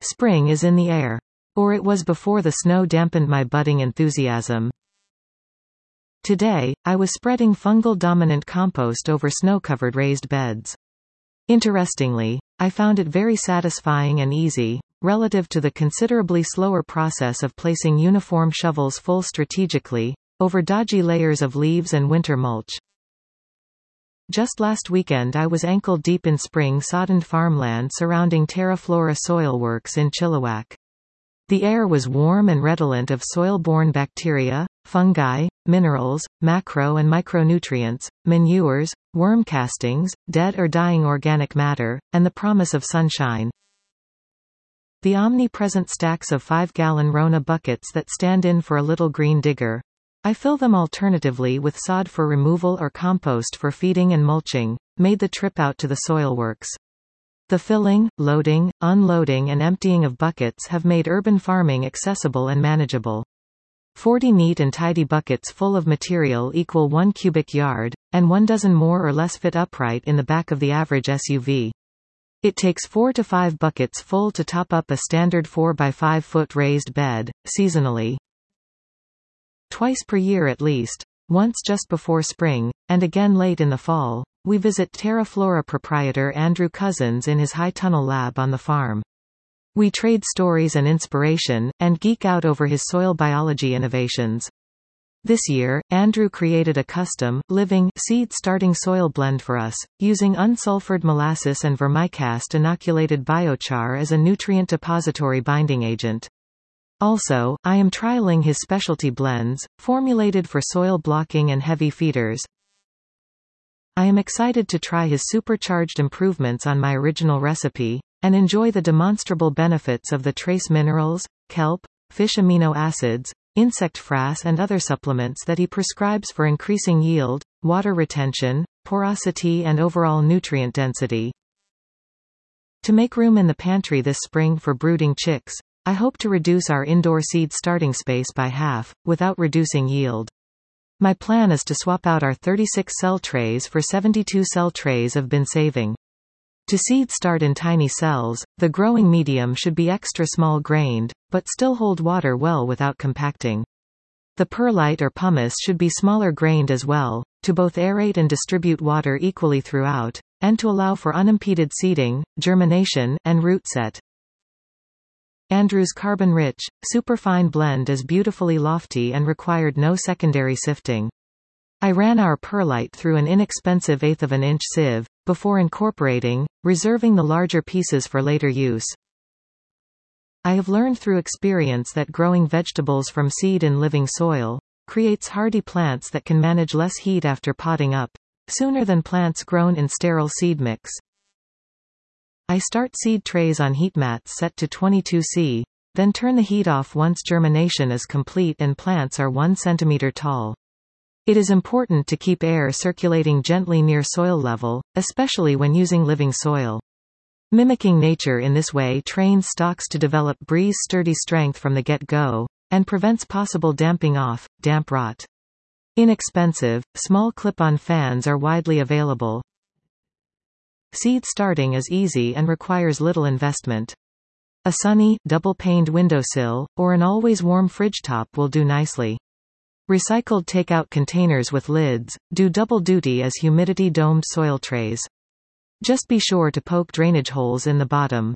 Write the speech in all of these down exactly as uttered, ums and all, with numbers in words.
Spring is in the air. Or it was before the snow dampened my budding enthusiasm. Today, I was spreading fungal-dominant compost over snow-covered raised beds. Interestingly, I found it very satisfying and easy, relative to the considerably slower process of placing uniform shovels full strategically, over dodgy layers of leaves and winter mulch. Just last weekend I was ankle-deep in spring-soddened farmland surrounding TerraFlora Soil Works in Chilliwack. The air was warm and redolent of soil-borne bacteria, fungi, minerals, macro and micronutrients, manures, worm castings, dead or dying organic matter, and the promise of sunshine. The omnipresent stacks of five-gallon Rona buckets that stand in for a little green digger. I fill them alternatively with sod for removal or compost for feeding and mulching, made the trip out to the soil works. The filling, loading, unloading and emptying of buckets have made urban farming accessible and manageable. Forty neat and tidy buckets full of material equal one cubic yard, and one dozen more or less fit upright in the back of the average S U V. It takes four to five buckets full to top up a standard four by five foot raised bed, seasonally. Twice per year at least, once just before spring, and again late in the fall, we visit TerraFlora proprietor Andrew Cousins in his high tunnel lab on the farm. We trade stories and inspiration, and geek out over his soil biology innovations. This year, Andrew created a custom, living, seed-starting soil blend for us, using unsulfured molasses and vermicast-inoculated biochar as a nutrient depository binding agent. Also, I am trialing his specialty blends, formulated for soil blocking and heavy feeders. I am excited to try his supercharged improvements on my original recipe, and enjoy the demonstrable benefits of the trace minerals, kelp, fish amino acids, insect frass and other supplements that he prescribes for increasing yield, water retention, porosity and overall nutrient density. To make room in the pantry this spring for brooding chicks, I hope to reduce our indoor seed starting space by half, without reducing yield. My plan is to swap out our thirty-six cell trays for seventy-two cell trays I've been saving. To seed start in tiny cells, the growing medium should be extra small grained, but still hold water well without compacting. The perlite or pumice should be smaller grained as well, to both aerate and distribute water equally throughout, and to allow for unimpeded seeding, germination, and root set. Andrew's carbon-rich, superfine blend is beautifully lofty and required no secondary sifting. I ran our perlite through an inexpensive eighth of an inch sieve, before incorporating, reserving the larger pieces for later use. I have learned through experience that growing vegetables from seed in living soil creates hardy plants that can manage less heat after potting up, sooner than plants grown in sterile seed mix. I start seed trays on heat mats set to twenty-two C, then turn the heat off once germination is complete and plants are one centimeter tall. It is important to keep air circulating gently near soil level, especially when using living soil. Mimicking nature in this way trains stalks to develop breeze-sturdy strength from the get-go, and prevents possible damping off, damp rot. Inexpensive, small clip-on fans are widely available. Seed starting is easy and requires little investment. A sunny, double-paned windowsill, or an always-warm fridge top will do nicely. Recycled takeout containers with lids do double duty as humidity-domed soil trays. Just be sure to poke drainage holes in the bottom.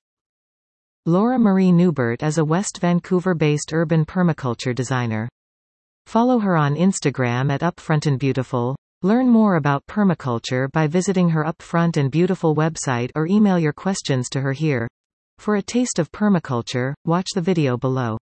Laura Marie Newbert is a West Vancouver-based urban permaculture designer. Follow her on Instagram at Upfront and Beautiful. Learn more about permaculture by visiting her Upfront and Beautiful website or email your questions to her here. For a taste of permaculture, watch the video below.